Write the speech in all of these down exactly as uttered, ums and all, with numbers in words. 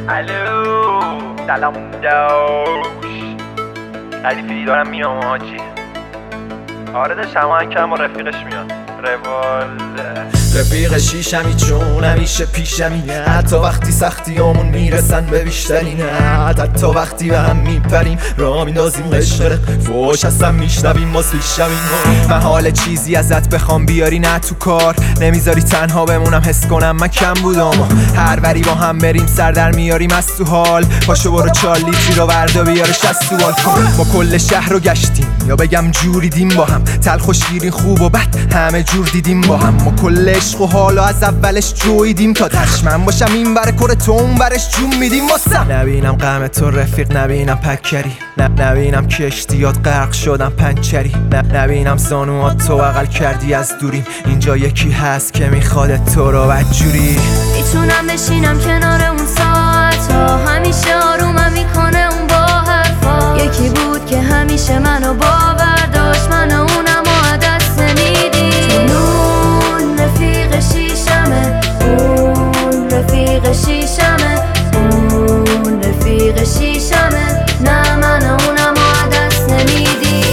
الو سلام دوش ردیفی دارم میام آجی. آره داشتم همه کم با رفیقش میاد روال رفیق شیشمی چون همیشه پیشمی، حتی وقتی سختی همون میرسن به بیشترین، حتی وقتی به هم میپریم را میندازیم قشقرق فوش هستم میشنویم باز پیشمیم. من حال چیزی ازت بخوام بیاری نه تو کار، نمیذاری تنها بمونم حس کنم من کم بودم. هر وری با هم بریم سر در میاریم از تو حال، پاشو برو چال لیتری رو وردا بیارش از تو بالکن. ما کل شهر رو گشتیم یا بگم جوریدیم با هم، تلخ و شیرین خوب و بد همه جور دیدیم با هم. ما کل عشق و حالا از اولش جویدیم تا تش من باشم این بره کره تو اون برش جون میدیم واسم. نبینم غم تو رفیق، نبینم پکری، نبینم کشتیات غرق شدم پنچری، نبینم زانوات تو بغل کردی از دوریم. اینجا یکی هست که میخواد تو رو بدجوری. میتونم بشینم کنار اون ساعت ها، همیشه آرومم میکنه اون با حرفا. یکی بود که همیشه منو باور داشت، من و اونم و دست نمیدیم. اون رفیق شیشمه، اون رفیق شیشمه، اون رفیق شیشمه، نه من و اونم و دست نمیدیم.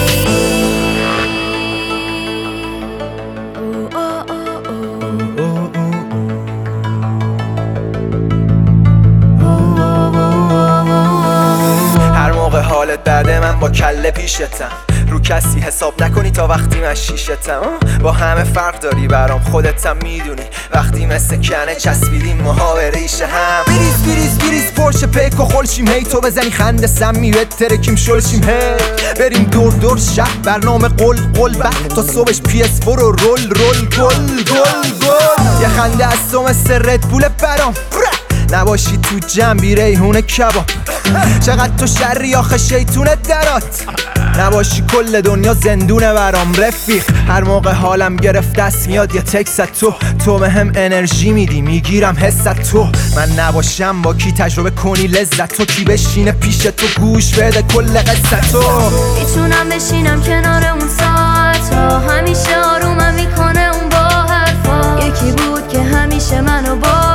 هر موقع حالت بده من با کله پیشتم، رو کسی حساب نکنی تا وقتی من شیشتم. با همه فرق داری برام خودتم میدونی، وقتی مثل کنه چسبیدیم ماها به ریشه هم. بریز بریز بریز پرش پیک و خلشیم، هی تو بزنی خنده سمی بترکیم شلشیم. هی بریم دور دور شب برنامه قل قل بعد تا صبحش پی اس فور و رول رول گل گل گل. یه خنده از تو مثل ردبول برام، نباشی تو جنبی ریحون کباب. چقدر تو شری آخه شیطونت درات، نباشی کل دنیا زندونه برام رفیق. هر موقع حالم گرفت دست میاد یه تکست تو، تو بهم انرژی میدی میگیرم حست تو. من نباشم با کی تجربه کنی لذت تو، کی بشینه پیش تو گوش بده کل قصت تو. میتونم بشینم کنار اون ساعت ها، همیشه آرومم میکنه اون با حرفا. یکی بود که همیشه منو با